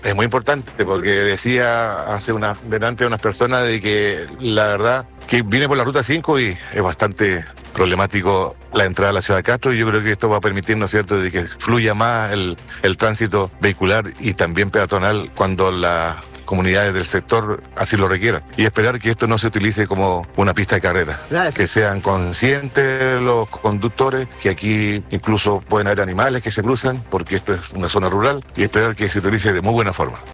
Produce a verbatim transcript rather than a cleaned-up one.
Es muy importante porque decía hace una, delante de unas personas de que la verdad que viene por la ruta cinco y es bastante problemático la entrada a la ciudad de Castro, y yo creo que esto va a permitir, ¿no es cierto?, de que fluya más el, el tránsito vehicular y también peatonal cuando las comunidades del sector así lo requieran, y esperar que esto no se utilice como una pista de carrera. Gracias. Que sean conscientes los conductores que aquí incluso pueden haber animales que se cruzan porque esto es una zona rural, y esperar que se utilice de muy buena forma.